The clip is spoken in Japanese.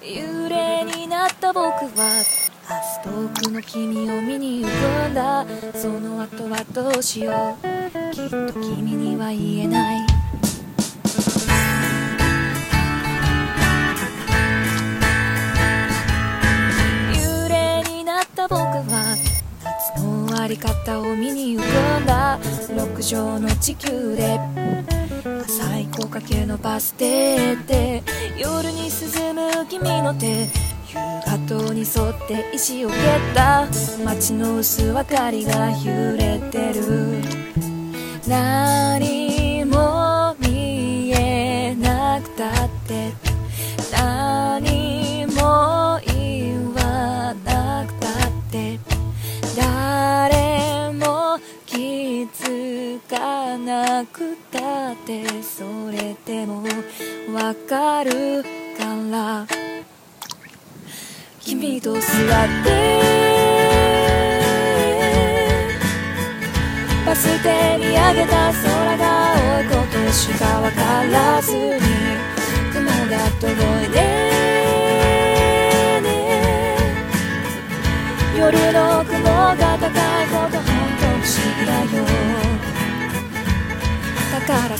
幽霊になった僕は明日遠くの君を見に行くんだ。その後はどうしよう、きっと君には言えない。幽霊になった僕は夏の終わり方を見に行くんだ。6畳の地球で浅い木陰のバス停で夜に沈む君の手、夕方に沿って石を蹴った街の薄明かりが揺れてる。何も見えなくたって何も言わなくたって誰も気づかなくたって、それでもわかるから君と座ってバス停見上げた空が青いことしかわからずに雲が届いてね。夜の雲が高いこと本当不思議だよ。だから